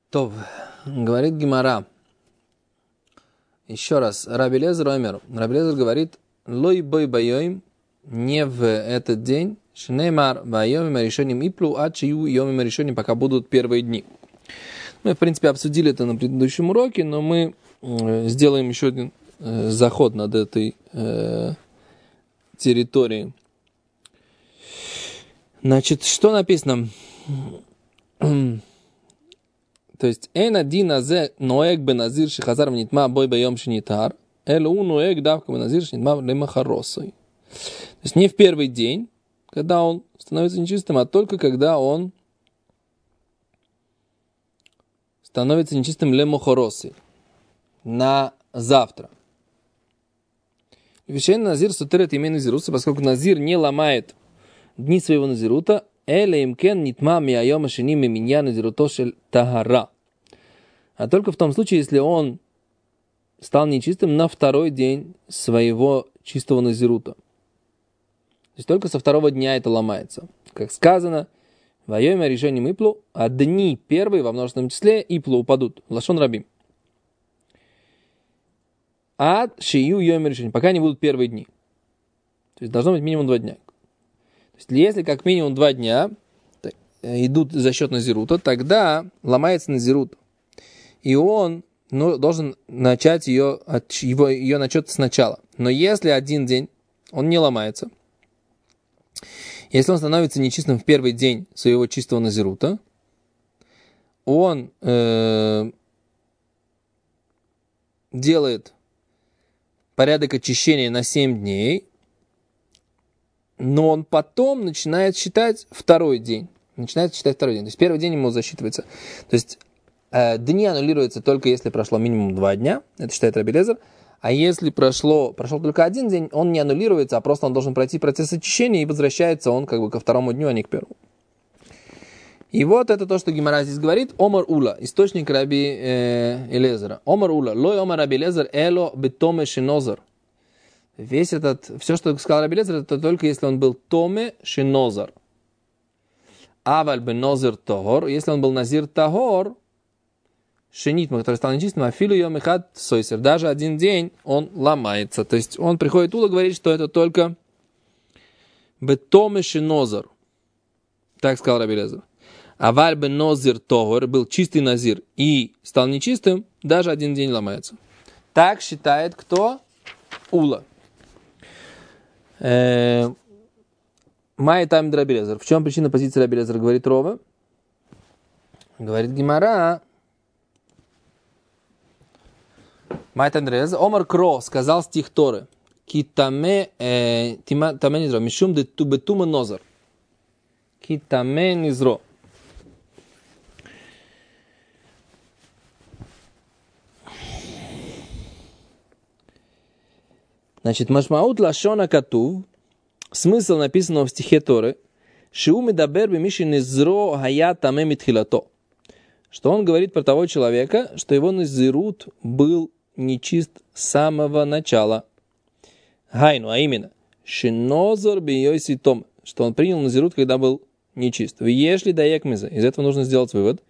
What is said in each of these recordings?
То, говорит Гемара. Еще раз. Раби Элиэзер омер. Раби Элиэзер говорит, лой бой байоим, не в этот день, шнеймар байоим решением иплу, а чью йомим решением, пока будут первые дни. Мы, в принципе, обсудили это на предыдущем уроке, но мы сделаем еще один заход над этой территорией. Значит, что написано? То есть, «Эн один азе ноэг беназир шихазар внитма бой байом шинитар, элу ноэг давка беназир шинитма лемахаросой». То есть, не в первый день, когда он становится нечистым, а только когда он становится нечистым лемахаросой, на завтра. Вещейный назир сутерет имя назируса, поскольку назир не ломает дни своего назирута, а только в том случае, если он стал нечистым на второй день своего чистого назирута. То есть только со второго дня это ломается. Как сказано, «Вайоме решением иплу», а дни первые во множественном числе иплу упадут. Лашон рабим. Ад шию йоме решением, пока не будут первые дни. То есть должно быть минимум 2 дня. То есть если как минимум 2 дня идут за счет назирута, тогда ломается назирут. И он должен начать ее начать сначала. Но если один день он не ломается, если он становится нечистым в первый день своего чистого назирута, он делает порядок очищения на 7 дней, но он потом начинает считать второй день. То есть первый день ему засчитывается. То есть дни аннулируются только если прошло минимум 2 дня. Это считает Раби Элиэзер. А если прошел только 1 день, он не аннулируется, а просто он должен пройти процесс очищения, и возвращается он как бы ко второму дню, а не к первому. И вот это то, что Гемара здесь говорит. Омар Ула, источник Раби Элиэзера. Омар Ула, лой омар Раби Элиэзер, эло бетоме шинозар. Все, что сказал Раби Элиэзер, это только если он был томе шинозар. Аваль бен нозир тагор, если он был назир тагор, шинитма, который стал нечистым, афилу йом эхад сойсер, даже 1 день он ломается. То есть он приходит Ула, говорит, что это только бетоме шинозар. Так сказал Раби Элиэзер. Аваль бен нозир тагор, был чистый назир и стал нечистым, даже 1 день ломается. Так считает кто? Ула. Май тайм Раби Элиэзер. В чем причина позиции Раби Элиэзера, говорит Рова? Говорит Гемара. Май тайм Раби Элиэзер. Омар Кро сказал стих Торы. Ки таме низро. Мишум де бетума нозар. Ки таме низро. Значит, машмаут лашона катув. Смысл написанного в стихе Торы, что он говорит про того человека, что его назирут был нечист с самого начала. Хайну, а именно, что он принял назирут, когда был нечист. Если даекмиза, из этого нужно сделать вывод,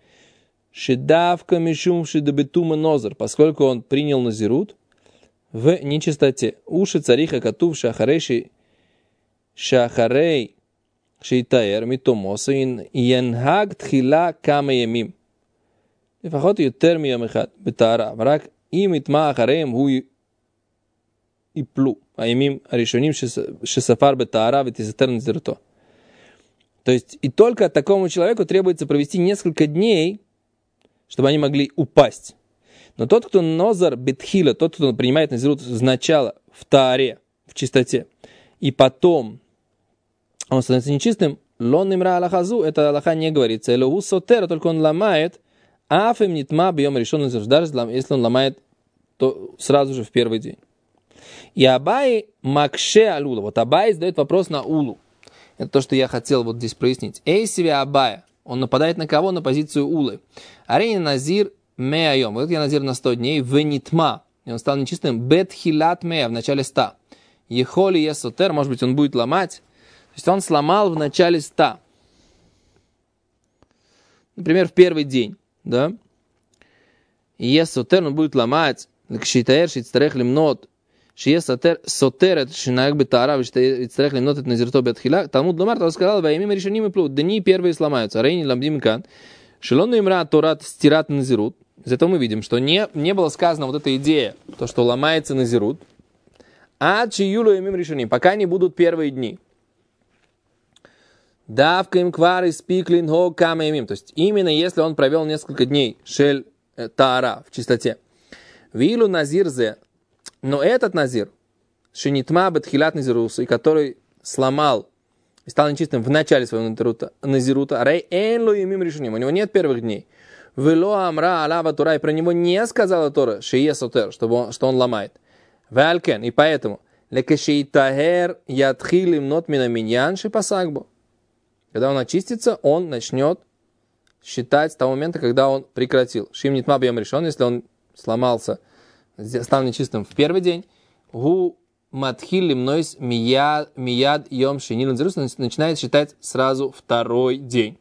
поскольку он принял назирут в нечистоте. Уши цариха катув шахарейши Шахарей Шейтаэр Митомоса Янхаг Тхила Кама Ямим. Лефахот Ютер Миям Эхад Бетара. Враг им Итма Ахареем Гу Иплу. А Ямим Аришоним Шесафар Бетара Витизатер Назирто. То есть и только такому человеку требуется провести несколько дней, чтобы они могли упасть. Но тот, кто нозар бетхила, тот, кто принимает назирут сначала в тааре, в чистоте, и потом он становится нечистым, лон имра алахазу, это алаха не говорится, элоу сотера, только он ломает, афем нитма бьем решен назир, даже если он ломает, то сразу же в первый день. И Абай макше алула, вот Абай задает вопрос на улу. Это то, что я хотел вот здесь прояснить. Эй себе Абая, он нападает на кого? На позицию улы. Арейна назир меайом, вот я назир на 100 дней, в нитма, и он стал нечистым, бет хилат мея, в начале 100. Ехоли есотер, может быть, он будет ломать. То есть он сломал в начале 100. Например, в первый день, да? и есть сотер, он будет ломать, шитаэр, шитстарех лимнот, шиес сотер, это шинак бетара, шитарех лимнот, это назирто бетхила, Талмуд ломар, то сказал, ваимим решеним и плут, дни первые сломаются, рейни ламдим кан, шелону имра торат стират назирут. Из этого мы видим, что не было сказано вот эта идея, то, что ломается назирут, а чиюлу имим решеним, пока не будут первые дни. Давка им квары спиклин го кама имим. То есть именно если он провел несколько дней шель таара в чистоте. Вилу назирзе. Но этот назир, шинитма бетхилат назируса, который сломал и стал нечистым в начале своего назирута, рей энлу имим решением. У него нет первых дней. Вело амра алава тура, и про него не сказала Тора, шие сотер, что он ломает. Валькен, и поэтому лекешейтахер ядхилим нот мина миньян шипасагбо. Когда он очистится, он начнет считать с того момента, когда он прекратил. Шим нитма бьем решен, если он сломался, стал нечистым в первый день. Гу матхилим нойс мияд йом шинил начинает считать сразу второй день.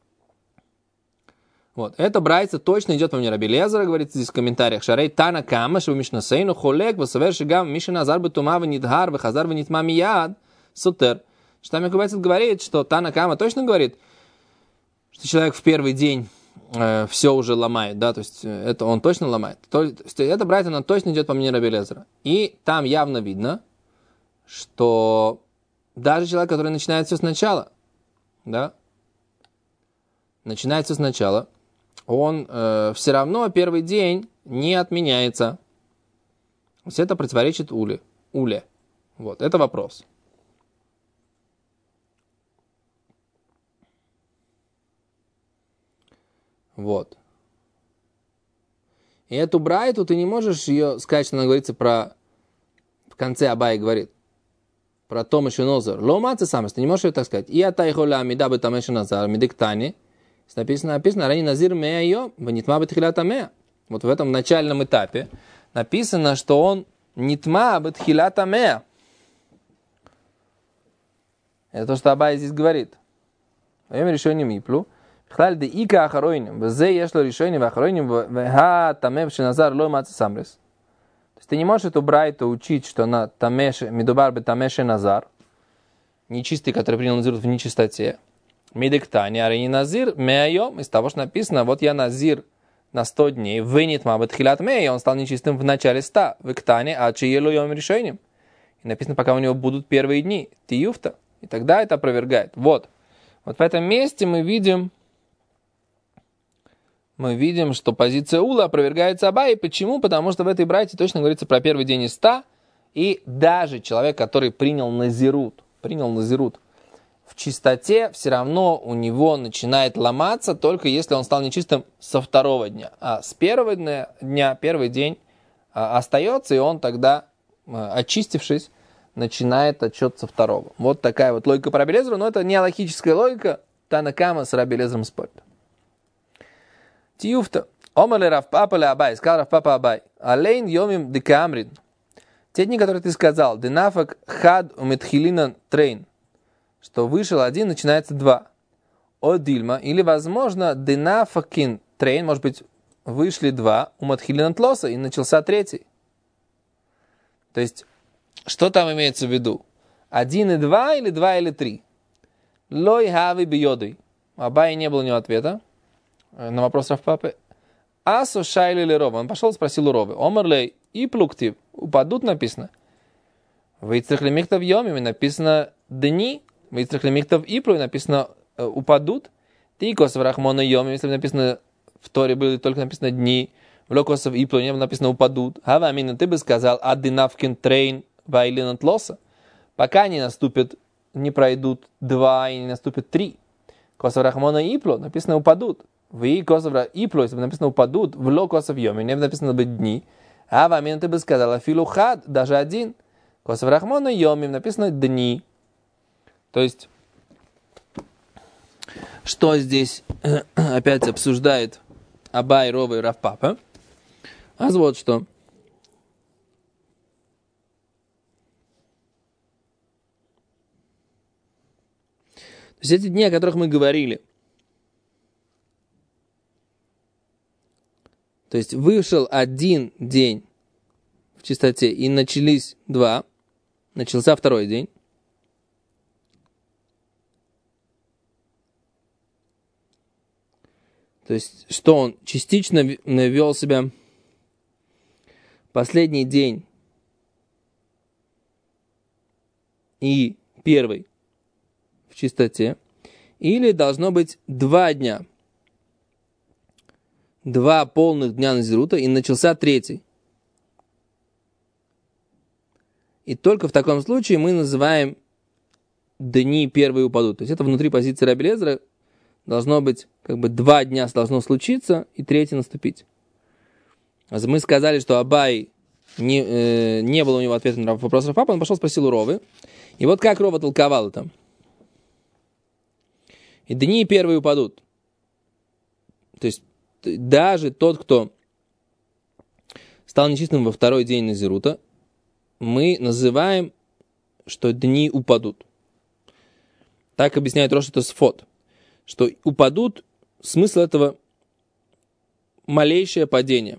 Вот. Это брайца точно идет по мне Раби Лезера, говорит здесь в комментариях. Шарей тана кама, шебу мишнасейну, холек, васавер шигам, мишина азар бетума, ванидгар, вахазар, ванитма мияд, сутер. Штам Якубайцет говорит, что Тана Кама точно говорит, что человек в первый день все уже ломает, да, то есть это он точно ломает. То есть это брайта, она точно идет по мнению Раби Лезера. И там явно видно, что даже человек, который начинает все сначала, да, начинает все сначала, он все равно первый день не отменяется. То есть это противоречит уле. Вот, это вопрос. Вот. И эту брайту ты не можешь ее сказать, что она говорится про... В конце Абай говорит. Про Том Шенозер. Ломаться сам, ты не можешь ее так сказать. И атайхоля амида бы там Шенозер, медиктани. Написано, рани назир мея ее, ванитма бетхилата мея. Вот в этом начальном этапе написано, что он нитма бетхилата мея. Это то, что Абай здесь говорит. Во время решения миплу. בכלל דאיקה האחרונים, וזה יש לו решение האחרונים, והתמם שנזר לא מצא סמרס. То есть ты не можешь эту брайту учить, что она медубар бетамеше назар, нечистый, который принял назир в нечистоте. Медиктани, а не назир, меайом, из того, что написано, вот я назир на 100 дней, вынет мабет хилат мея, он стал нечистым в начале 100, в иктане, а чиелу йом решением. И написано, пока у него будут первые дни, тиюфта, и тогда это опровергает. Вот в этом месте мы видим, что позиция Ула опровергается Абай. Почему? Потому что в этой брайте точно говорится про первый день из 100, и даже человек, который принял назирут в чистоте, все равно у него начинает ломаться, только если он стал нечистым со второго дня. А с первого дня первый день остается, и он тогда, очистившись, начинает отчет со второго. Вот такая вот логика по Раби Лезеру, но это не логическая логика. Тана Кама с Раби Лезером спорит. Тиюфта. Омале Равпапа ле Абай. Сказал Равпапа Абай. Алейн йомим декамрин. Те дни, которые ты сказал. Денафак хад умитхилинан трейн. Что вышел один, начинается 2. О дильма. Или, возможно, денафакин трейн. Может быть, вышли 2. Уматхилинан тлоса. И начался 3. То есть, что там имеется в виду? 1 и 2 или 2 или 3? Лой хави биодой. У Абая не было у него ответа на вопрос Равпапы. Асо шайли ли Рова. Он пошел и спросил у Ровы. Омерлей и плуктив. Упадут написано. Вейцрах лемихтав йомим написано дни. Вейцрах лемихтав иплу написано упадут. Тикосов рахмона йомим. Если написано в Торе было только написано дни. В локосов иплу не было написано упадут. Хава амина, ты бы сказал аддинавкин трейн вайлинат лоса. Пока не наступит, не пройдут 2 и не наступит 3. Косов рахмона иплу написано упадут. В и косов иплу, если бы написано упадут, в ло косов йоми, не написано бы дни. А в амин ты бы сказала филу хад, даже 1. Косов рахмона йоми, написано дни. То есть, что здесь опять обсуждает Абай, Рова и Равпапа? А вот что. То есть эти дни, о которых мы говорили, То есть вышел один день в чистоте и начались два, начался второй день. То есть, что он частично вел себя последний день и первый в чистоте, или должно быть 2 дня, 2 полных дня назирута, и начался третий. И только в таком случае мы называем дни первые упадут. То есть это внутри позиции Раби Элиэзера должно быть, 2 дня должно случиться, и третий наступить. Мы сказали, что Абай не было у него ответа на вопрос Раф-Папа, он пошел спросил у Ровы. И вот как Рова толковал это. И дни первые упадут. То есть даже тот, кто стал нечистым во второй день назирута, мы называем, что дни упадут. Так объясняет Рош Тосфот, что упадут, смысл этого малейшее падение.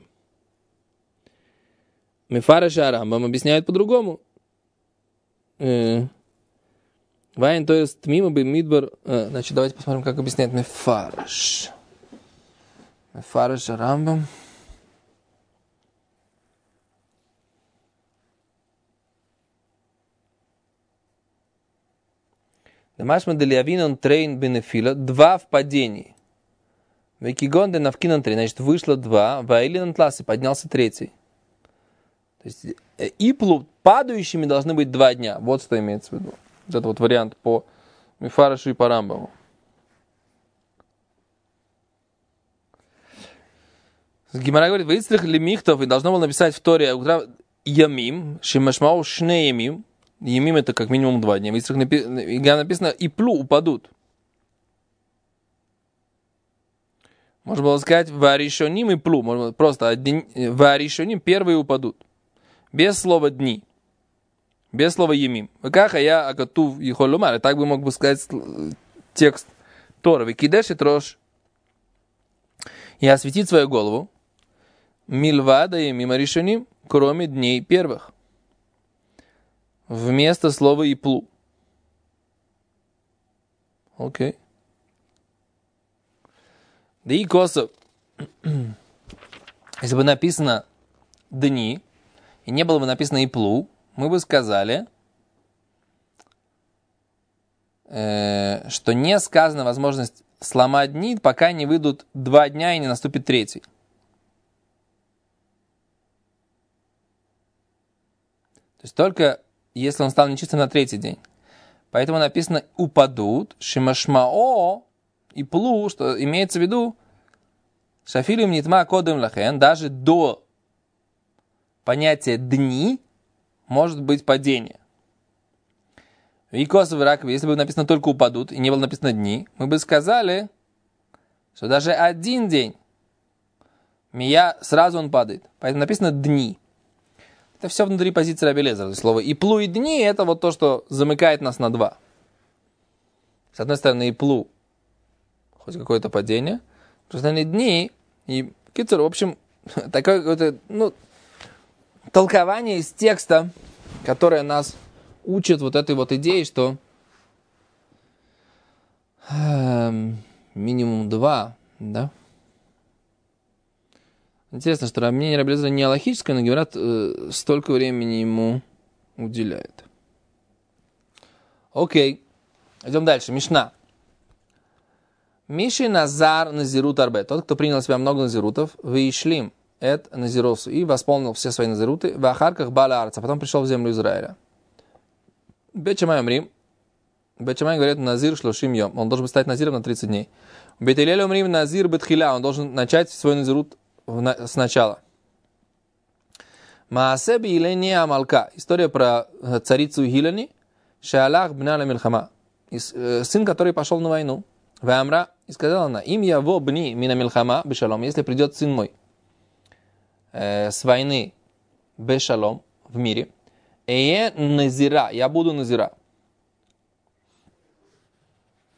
Мефараш и Арамбам объясняют по-другому. Вайн, то есть мимо бы мидбар. Значит, давайте посмотрим, как объясняет Мефараш. Мефараш Арамбам. Дамашма делиавинон трейн бенефила, 2 в падении. Векигон де навкинон 3, значит, вышло 2, ваилинон тласы, поднялся 3. То есть иплу падающими должны быть 2 дня. Вот что имеется в виду. Вот это вот вариант по Мефарашу и по Рамбаму. Гемара говорит, выистрих лимихтов, и должно было написать в Торе ямим, шимашмау шне ямим. Ямим это как минимум 2 дня. Выистрих написано иплу упадут. Можно было сказать варишоним и плу. Можно просто варишоним первые упадут. Без слова дни. Без слова емим. Как я агатув и холумар. Так бы мог бы сказать текст Торы. Викидеш и трош. И осветить свою голову. Мильвада емим аришоним. Кроме дней первых. Вместо слова иплу. Окей. Да и косов. Если бы написано дни, и не было бы написано иплу, мы бы сказали, что не сказана возможность сломать дни, пока не выйдут 2 дня и не наступит 3. То есть только если он стал нечистым на 3 день. Поэтому написано упадут, шимашмао, и плу, что имеется в виду, шафилим нитма кодем лахен, даже до понятия дни может быть падение. И косов и ракови, если бы написано только упадут, и не было написано дни, мы бы сказали, что даже 1 день, сразу он падает. Поэтому написано дни. Это все внутри позиции Раби Элиэзера. Слово иплу и дни, это вот то, что замыкает нас на 2. С одной стороны, иплу, хоть какое-то падение. С другой стороны, дни. И, в общем, такое какое-то, толкование из текста, которое нас учит вот этой вот идее, что минимум 2, да? Интересно, что мнение Раби Элиэзера не алахическое, но говорят, столько времени ему уделяет. Окей. Идем дальше. Мишна. Миши назар назирут арбе. Тот, кто принял в себя много назирутов, выишлим эт назиросу и восполнил все свои назируты в ахарках бала арца. Потом пришел в землю Израиля. Бет Шамай умрим. Бет Шамай говорит назир шлошим йом. Он должен стать назиром на 30 дней. Бет Илель умрим назир бет хиля. Он должен начать свой назирут сначала. Маасе биилени амалка. История про царицу Гилани. Шаалах бна ла милхама. Сын, который пошел на войну. Вамра. И сказала она, им яво бни мина милхама бешалом. Если придет сын мой с войны бешалом в мире. Ее назира. Я буду назира.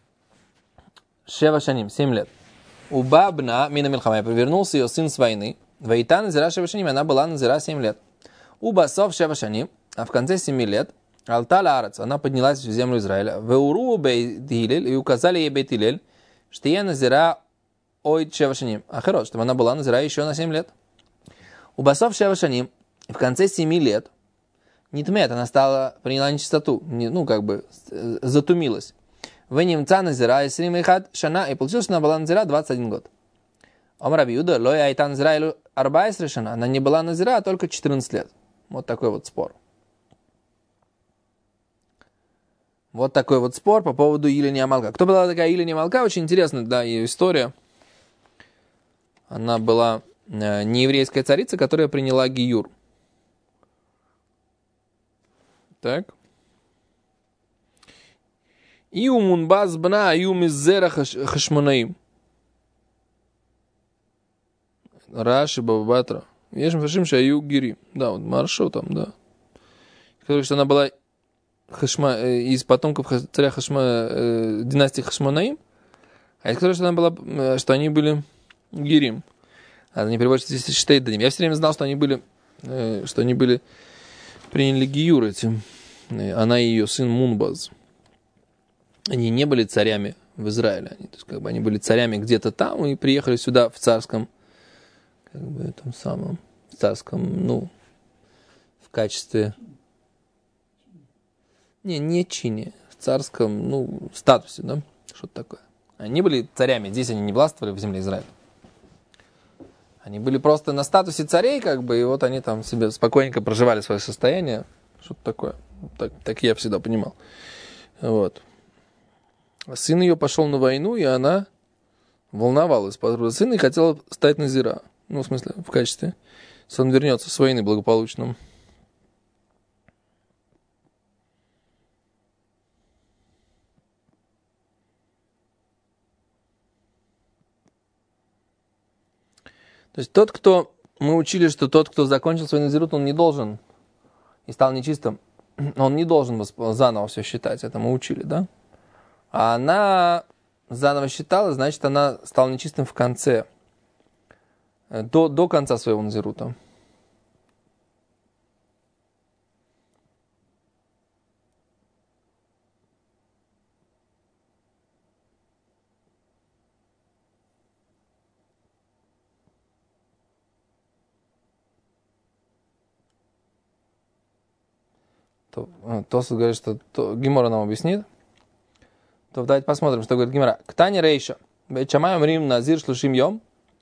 Шева шаним. 7 лет. Убабна мина милхама. Вернулся ее сын с войны. Вейта назира шевашаним, она была назира 7 лет. У басов шевашаним, а в конце 7 лет, алтала арец, она поднялась в землю Израиля. Веуру бейт Гилель, и указали ей бейт Гилель, что я назира ой шевашаним. Ахерот, чтобы она была назира еще на 7 лет. У басов шевашаним, в конце 7 лет, нитмет, она приняла нечистоту, затумилась. В немца назира исрим ихад шана, и получилось, что она была назира 21 год. Омар Раби Юда, лоя айтан назира арбаис решена, она не была назира, а только 14 лет. Вот такой вот спор. Вот такой вот спор по поводу Илини Амалка. Кто была такая Илини Амалка? Очень интересная, да, ее история. Она была нееврейская царица, которая приняла гиюр. Так. Иу мунбаз бна, иу миззера хашманаим. Раши Бабатра. Ешем фашим шаю гири. Да, вот Маршо там, да. Сказали, что она была из потомков царя династии Хашманаим. А я сказал, что она была, что они были гирим. Она не переводит здесь штейдадим. Я все время знал, что они были, приняли гиюр этим. Она и ее сын Мунбаз. Они не были царями в Израиле. Они были царями где-то там и приехали сюда в царском, в качестве, не чине, в царском, статусе, да, что-то такое. Они были царями, здесь они не властвовали в земле Израиля. Они были просто на статусе царей, и вот они там себе спокойненько проживали свое состояние, что-то такое. Так я всегда понимал. Вот. Сын ее пошел на войну, и она волновалась по поводу сына и хотела стать назира. В смысле, в качестве, если он вернется с войны благополучным. То есть мы учили, что тот, кто закончил свой назирут, он не должен и стал нечистым, он не должен заново все считать, это мы учили, да? А она заново считала, значит, она стала нечистым в конце, до конца своего назирута. Тосфот говорит, что Гемора нам объяснит. То давайте посмотрим, что говорит Гемора. Ктани рейша. Бечамаем рим назир шлушим йом.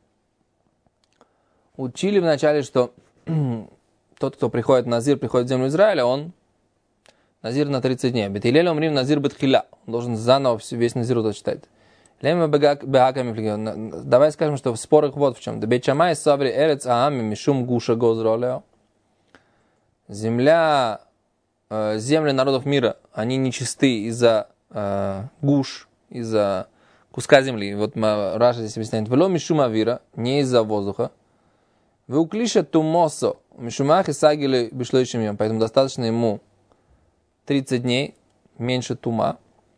Учили вначале, что тот, кто приходит в назир, приходит в землю Израиля, он назир на 30 дней. Бетилелем рим назир бетхиля. Он должен заново весь назирут читать. Лема беаками. Давай скажем, что в спорах вот в чем. Бечамай саври эрец аами мишум гуша гозролео. Земли народов мира, они нечисты из-за гуш, из-за куска земли. Вот Раша здесь объясняет. Вело мишума вира, не из-за воздуха. Вы уклиша тумосо, мишумах и сагили бишлойшим йом. Поэтому достаточно ему 30 дней, меньше тума.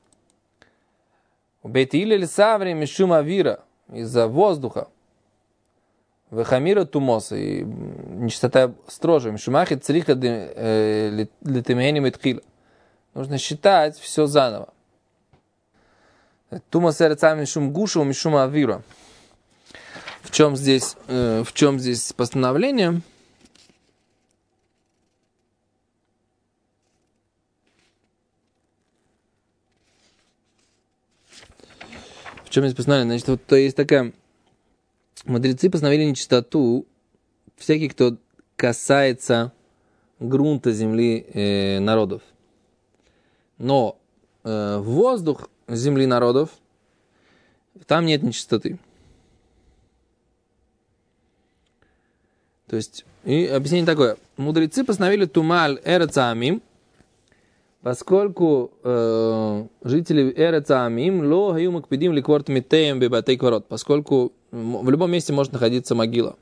Бейтили ли саври мишума вира, из-за воздуха. Вехамира тумоса, и нечистота строже. Мишумахи цриха литемени метхила. Нужно считать все заново. Тумос эрцам мишум гушу, мишум авира. В чем здесь постановление? В чем здесь постановление? Значит, вот есть такая... Мудрецы постановили нечистоту всякий, кто касается грунта земли народов. Но воздух земли народов, там нет нечистоты. То есть, и объяснение такое. Мудрецы постановили тумаль эрецаамим, поскольку жители эрецаамим ло хаю макпидим ликворт митеем бебатей кворот, поскольку в любом месте может находиться могила.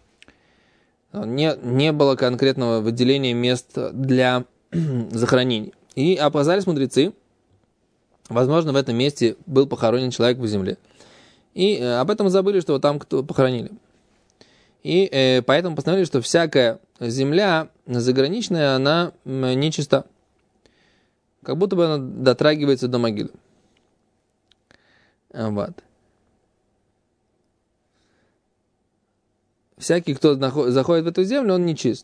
Не было конкретного выделения мест для захоронений. И опознались мудрецы, возможно, в этом месте был похоронен человек в земле. И об этом забыли, что там кто похоронили. И поэтому постановили, что всякая земля заграничная, она нечиста. Как будто бы она дотрагивается до могилы. Вот. Всякий, кто заходит в эту землю, он нечист.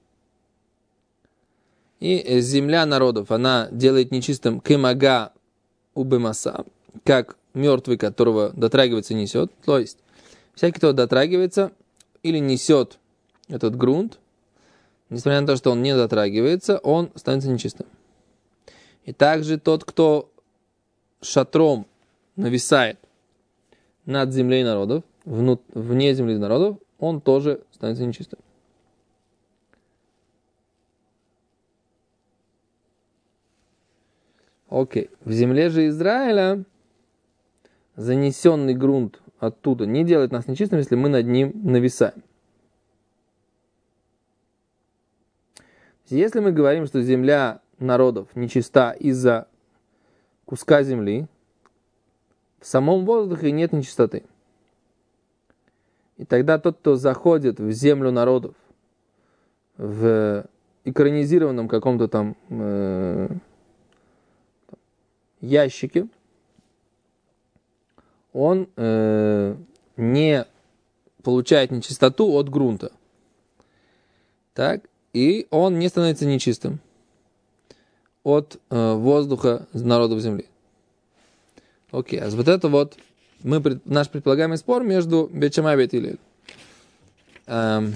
И земля народов, она делает нечистым кемага убемаса, как мертвый, которого дотрагивается, несет. То есть, всякий, кто дотрагивается или несет этот грунт, несмотря на то, что он не дотрагивается, он становится нечистым. И также тот, кто шатром нависает над землей народов, вне земли народов, он тоже становится нечистым. Окей. В земле же Израиля занесенный грунт оттуда не делает нас нечистым, если мы над ним нависаем. Если мы говорим, что земля народов нечиста из-за куска земли, в самом воздухе нет нечистоты. И тогда тот, кто заходит в землю народов в экранизированном каком-то там ящике, он не получает нечистоту от грунта. Так? И он не становится нечистым от воздуха народов земли. Окей, а вот это вот наш предполагаемый спор между Бейт Шамай и Бейт Гиллель. А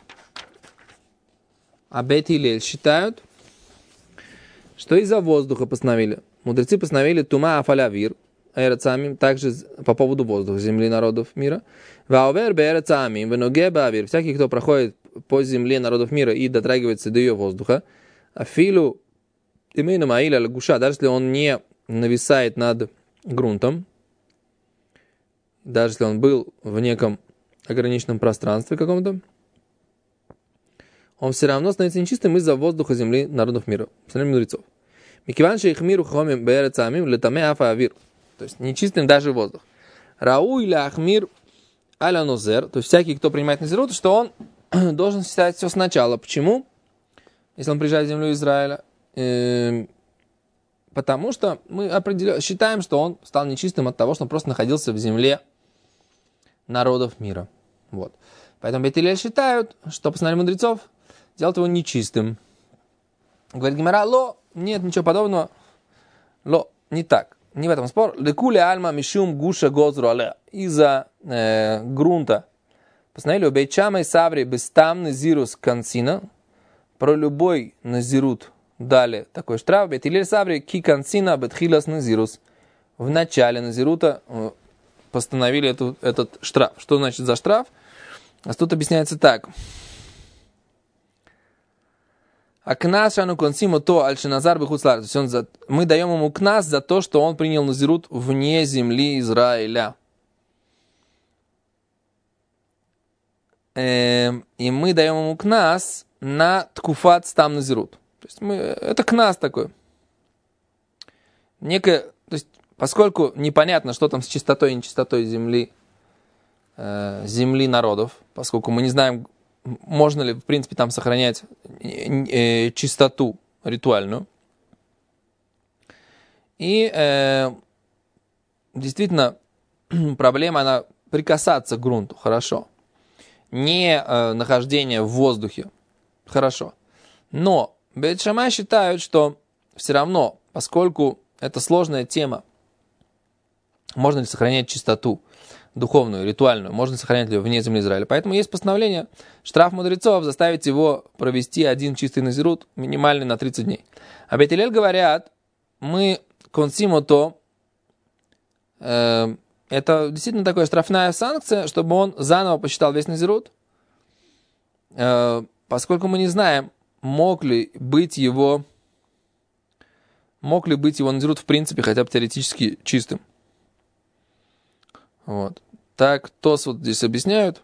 Бейт Гиллель считают, что из-за воздуха постановили. Мудрецы постановили тума афалявир, эрецамим, также по поводу воздуха, земли народов мира. Ваовер бе эрецамим, венуге баавир, всякий, кто проходит по земле народов мира и дотрагивается до ее воздуха, афилу имейну маиля лагуша, даже если он не нависает над грунтом, даже если он был в неком ограниченном пространстве каком-то, он все равно становится нечистым из-за воздуха земли народов мира. Постановление мудрецов. Микиванши их миру хомим беэрецамим летаме афаавир. То есть нечистым даже воздух. Рау или ахмир аля нозер. То есть всякий, кто принимает назирут, что он должен считать все сначала. Почему? Если он приезжает в землю Израиля. Потому что мы считаем, что он стал нечистым от того, что он просто находился в земле народов мира. Вот. Поэтому Бейт Гиллель считают, что постановление мудрецов делает его нечистым. Говорит Гемара, нет ничего подобного. Не так. Не в этом спор. Лекуле альма мишум гуша гозру але. Из-за грунта постановили у Бейт Шамай Саври бестам назирус консина. Про любой назирут дали такой штраф. Бейт Гиллель Саври ки консина бетхилас назирус. В начале назирута постановили этот штраф. Что значит за штраф? А тут объясняется так. Акнас шану консиму то альшиназар бихуцлар. То есть мы даем ему кнас за то, что он принял назирут вне земли Израиля. И мы даем ему кнас на ткуфат стам назирут. То есть это кнас такой. То есть, поскольку непонятно, что там с чистотой и нечистотой земли народов, поскольку мы не знаем, можно ли, в принципе, там сохранять чистоту ритуальную. И действительно, проблема, она прикасаться к грунту, хорошо. Не нахождение в воздухе, хорошо. Но Бейт Шамай считают, что все равно, поскольку это сложная тема, можно ли сохранять чистоту духовную, ритуальную, можно сохранять ли вне земли Израиля. Поэтому есть постановление, штраф мудрецов заставить его провести один чистый назирут, минимальный на 30 дней. А Бейт Гиллель говорят, мы консимо то, это действительно такая штрафная санкция, чтобы он заново посчитал весь назирут, поскольку мы не знаем, мог ли быть его назирут в принципе хотя бы теоретически чистым. Вот. Так Тос вот здесь объясняют.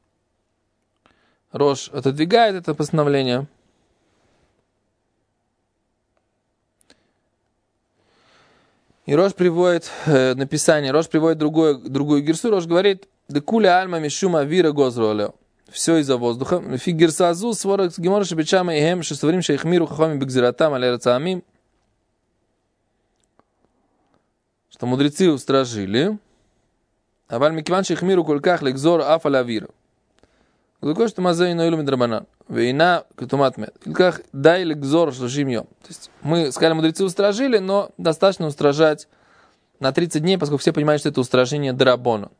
Рош отодвигает это постановление. И Рош приводит написание. Рош приводит другую гирсу. Рош говорит, «Декуля альма мишума вира гозролео». все из-за воздуха. Фигирсазу, сворок гемора шебечама и гем, шестоврим шейхмиру хахами бекзиратам алерацамим. Что мудрецы устражили. А вальмикиван шейхмиру кульках лекзор афалавир. Глукой, что мазей ноилу мидрабанан. Вейна катумат мед. Кульках дай лекзор шлашим йом. То есть мы сказали, мудрецы устражили, но достаточно устражать на 30 дней, поскольку все понимают, что это устражение драбона.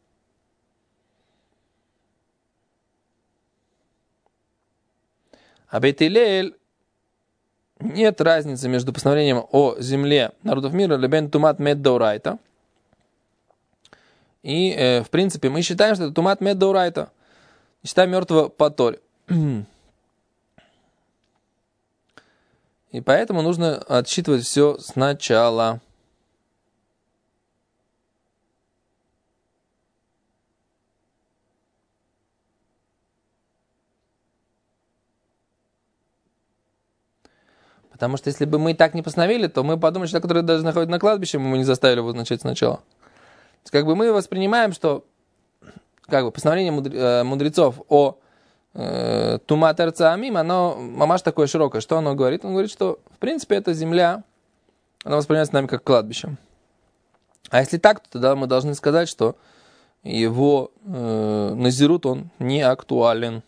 А Бейт-Илель нет разницы между постановлением о земле народов мира лебен тумат мед даурайта. И, в принципе, мы считаем, что это тумат мед даурайта. Считаем мертвого по Торе. И поэтому нужно отсчитывать все сначала. Потому что если бы мы так не постановили, то мы подумали, что который даже находится на кладбище, мы не заставили его начать сначала. То есть, как бы мы воспринимаем, что как бы постановление мудрецов о тумат эрцаамим, оно мамаш такое широкое. Что оно говорит? Он говорит, что в принципе эта земля, она воспринимается нами как кладбище. А если так, то тогда мы должны сказать, что его назирут, он не актуален.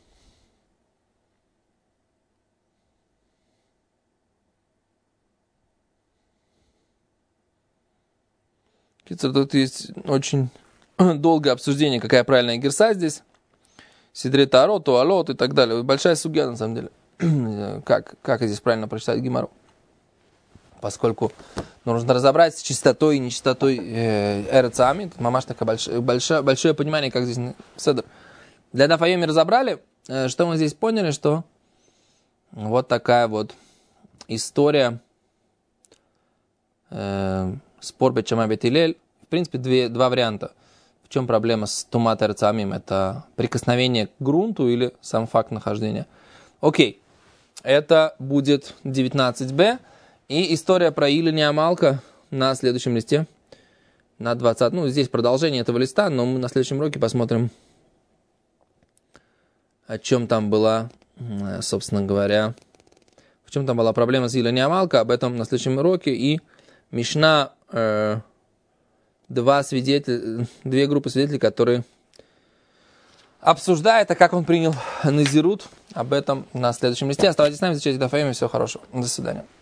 Тут есть очень долгое обсуждение, какая правильная герса здесь. Сидре Таро, Туалот и так далее. Большая сугья, на самом деле. Как здесь правильно прочитать Гемару? Поскольку нужно разобрать с чистотой и нечистотой эрцами. Тут мамаш такое большое понимание, как здесь седр. Для Дафайоми разобрали. Что мы здесь поняли, что вот такая вот история. Спор Бет-Шамай Бет-Илель. В принципе, два варианта. В чем проблема с тумат эрцамим? Это прикосновение к грунту или сам факт нахождения? Окей. Это будет 19b. И история про Илини Амалка на следующем листе. На 20. Ну, здесь продолжение этого листа, но мы на следующем уроке посмотрим, о чем там была, собственно говоря, в чем там была проблема с Илини Амалка. Об этом на следующем уроке. И Мишна, две группы свидетелей, которые обсуждают, а как он принял назирут. Об этом на следующем листе. Оставайтесь с нами, изучайте Дафайоми. Всего хорошего. До свидания.